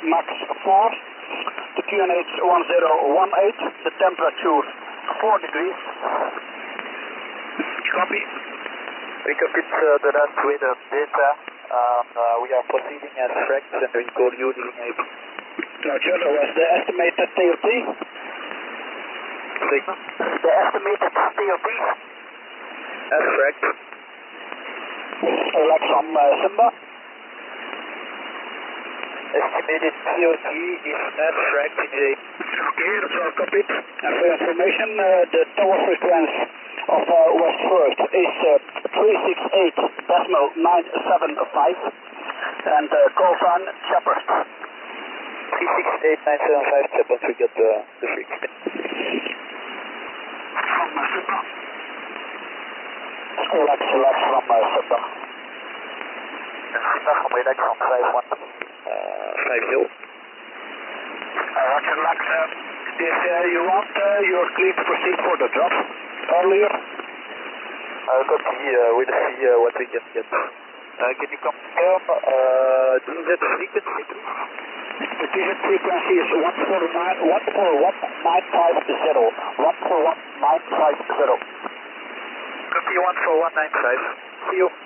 Max 4 to QNH 1018, the temperature 4 degrees. Copy. We complete the last weather data. We are proceeding as correct and we call you leading AP. Roger, was the estimated TOT? The estimated TOT? That's correct. Relax from Simba. Estimated TOT is as correct in J. Okay, that's all copied. And for information, the tower frequency of West First is 368.975 and call sign Shepherd. 368.975 Shepherd, we got the frequency. From Simba. Relax from Simba. Simba from relax from 5150. Roger, relax. If you want, you're clear to proceed for the drop earlier. Copy, we'll see what we can get. Can you confirm DZ frequency, please? The DZ frequency is 141.950. 141.950. Copy 14195. See you.